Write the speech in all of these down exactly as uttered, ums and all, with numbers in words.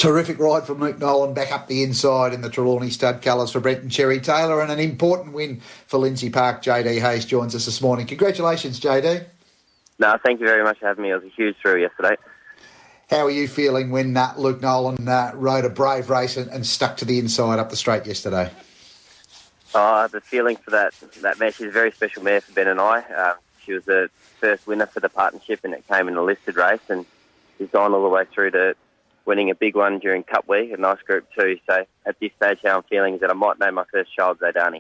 Terrific ride from Luke Nolan back up the inside in the Trelawney stud colours for Brenton Cherry Taylor, and an important win for Lindsay Park. J D Hayes joins us this morning. Congratulations, J D. No, thank you very much for having me. It was a huge thrill yesterday. How are you feeling when uh, Luke Nolan uh, rode a brave race and, and stuck to the inside up the straight yesterday? Oh, the feeling for that that mare, she's a very special mare for Ben and I. Um, she was the first winner for the partnership, and it came in a listed race, and she's gone all the way through to winning a big one during Cup Week, a nice Group two. So at this stage, how I'm feeling is that I might name my first child Zaydani.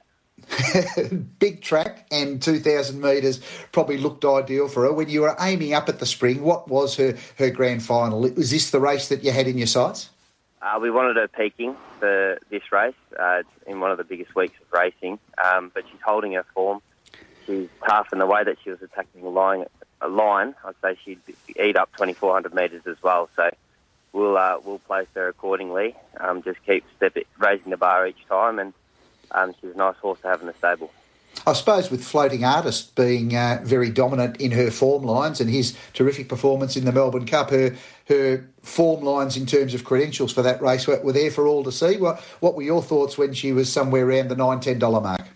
Big track, and two thousand metres probably looked ideal for her. When you were aiming up at the spring, what was her, her grand final? Was this the race that you had in your sights? Uh, we wanted her peaking for this race uh, in one of the biggest weeks of racing, um, but she's holding her form. She's tough, and the way that she was attacking a line, a line I'd say she'd eat up twenty-four hundred metres as well. So we'll uh, we'll place her accordingly. Um, just keep step it, raising the bar each time, and um, she's a nice horse to have in the stable. I suppose with Floating Artist being uh, very dominant in her form lines and his terrific performance in the Melbourne Cup, her her form lines in terms of credentials for that race were, were there for all to see. What what were your thoughts when she was somewhere around the nine ten dollar mark?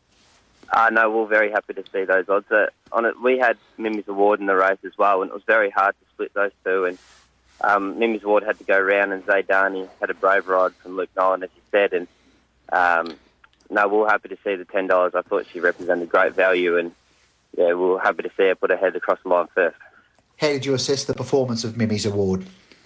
Uh, no, we're very happy to see those odds. Uh, on it, we had Mimi's Award in the race as well, and it was very hard to split those two. And um, Mimi's Award had to go round, and Zaydani had a brave ride from Luke Nolan, as you said. And um, no, we we're happy to see the ten dollars. I thought she represented great value, and yeah, we we're happy to see her put her head across the line first. How did you assess the performance of Mimi's Award?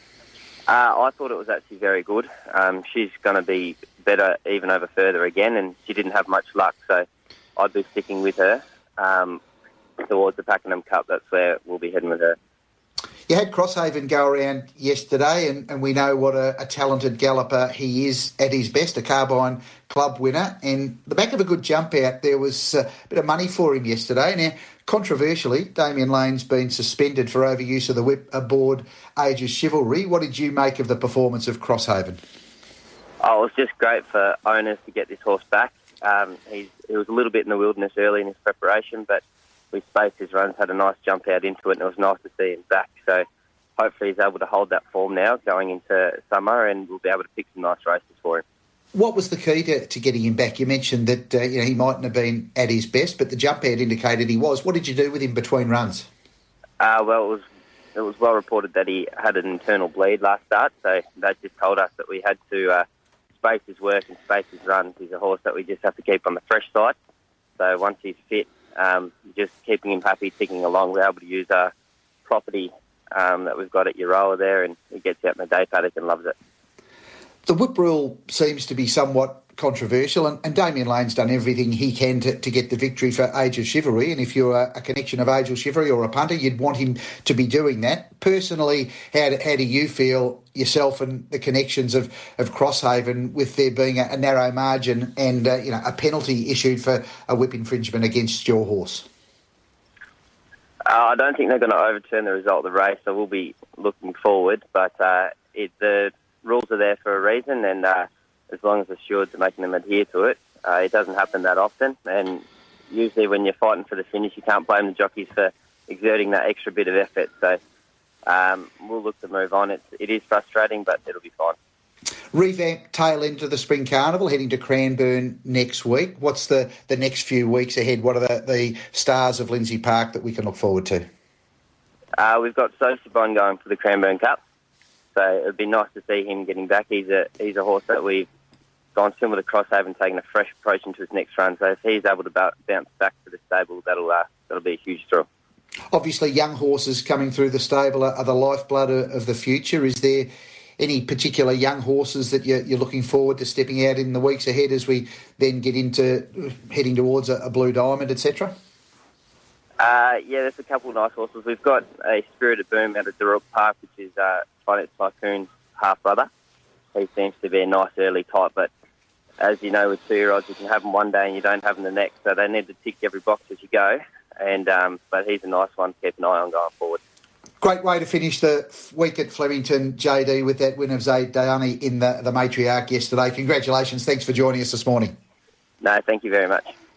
Uh, I thought it was actually very good. Um, she's going to be better even over further again, and she didn't have much luck, so I'd be sticking with her um, towards the Pakenham Cup. That's where we'll be heading with her. You had Crosshaven go around yesterday, and, and we know what a, a talented galloper he is at his best, a Carbine Club winner. And the back of a good jump out, there was a bit of money for him yesterday. Now, controversially, Damien Lane's been suspended for overuse of the whip aboard Age of Chivalry. What did you make of the performance of Crosshaven? Oh, it was just great for owners to get this horse back. Um, he's, he was a little bit in the wilderness early in his preparation, but we spaced his runs, had a nice jump out into it, and it was nice to see him back. So hopefully he's able to hold that form now going into summer, and we'll be able to pick some nice races for him. What was the key to, to getting him back? You mentioned that uh, you know he mightn't have been at his best, but the jump out indicated he was. What did you do with him between runs? Uh, well, it was it was well reported that he had an internal bleed last start, so that just told us that we had to uh, space his work and space his runs. He's a horse that we just have to keep on the fresh side. So once he's fit, um, just keeping him happy, ticking along, we're able to use our property um, that we've got at Euroa there, and he gets out in the day paddock and loves it. The whip rule seems to be somewhat controversial, and, and Damien Lane's done everything he can to, to get the victory for Age of Chivalry, and if you're a, a connection of Age of Chivalry or a punter, you'd want him to be doing that. Personally, how do, how do you feel yourself and the connections of, of Crosshaven with there being a, a narrow margin and uh, you know a penalty issued for a whip infringement against your horse? Uh, I don't think they're going to overturn the result of the race, so we'll be looking forward, but uh, it, the rules are there for a reason, and uh, as long as the stewards are making them adhere to it, uh, it doesn't happen that often. And usually when you're fighting for the finish, you can't blame the jockeys for exerting that extra bit of effort. So um, we'll look to move on. It's, it is frustrating, but it'll be fine. Revamped tail end of the Spring Carnival, heading to Cranbourne next week. What's the, the next few weeks ahead? What are the, the stars of Lindsay Park that we can look forward to? Uh, we've got Sociabon going for the Cranbourne Cup. So it'd be nice to see him getting back. He's a he's a horse that we've gone similar to Crosshaven, taking a fresh approach into his next run. So if he's able to bounce back to the stable, that'll uh, that'll be a huge thrill. Obviously, young horses coming through the stable are, are the lifeblood of the future. Is there any particular young horses that you're, you're looking forward to stepping out in the weeks ahead as we then get into heading towards a, a Blue Diamond, et cetera? Uh, yeah, there's a couple of nice horses. We've got a Spirited Boom out of Durook Park, which is uh, Finance Tycoon's half-brother. He seems to be a nice early type, but as you know, with two-year-olds, you can have them one day and you don't have them the next, so they need to tick every box as you go. And um, but he's a nice one to keep an eye on going forward. Great way to finish the week at Flemington, J D, with that win of Zaydani in the, the Matriarch yesterday. Congratulations. Thanks for joining us this morning. No, thank you very much.